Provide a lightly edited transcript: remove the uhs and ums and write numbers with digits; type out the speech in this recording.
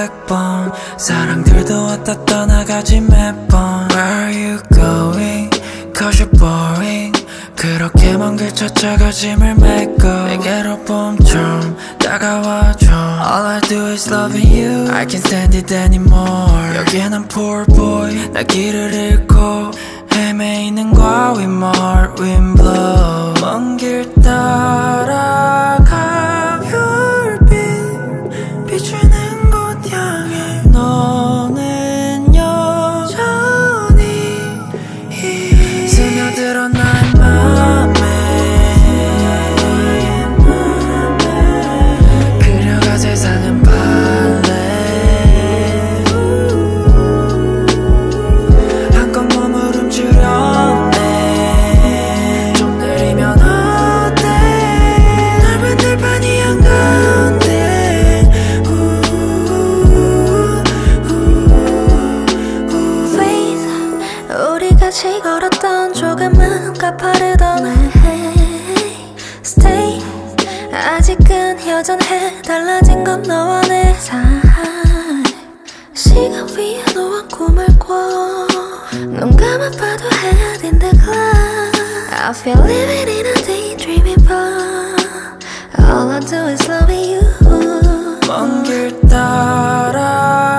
100번 사랑들도 왔다 떠나가지 매번 Where are you going? Cause you're boring 그렇게 먼 길 찾아가 짐을 메고 내게로 봄처럼 다가와줘 All I do is loving you I can't stand it anymore 여기에 난 poor boy 나 길을 잃고 헤매이는 과위 my heart wind blow 먼 길 따라가 별빛 비추는 곳 향해 너는 여전히 스며들어 나의 맘에 그려가 세상은 발레 한껏 몸을 움츠렸네 좀 내리면 어때 넓은 들판이 한가운데 Please 우리 같이 걸었던 조금은 가파르던 해 Stay 아직은 여전해 달라진 건 너와 내 사이 시간 위에 너와 꿈을 꿔 눈 감아봐도 head in the clouds I feel living in a daydreaming bar All I do is loving you 먼 길 따라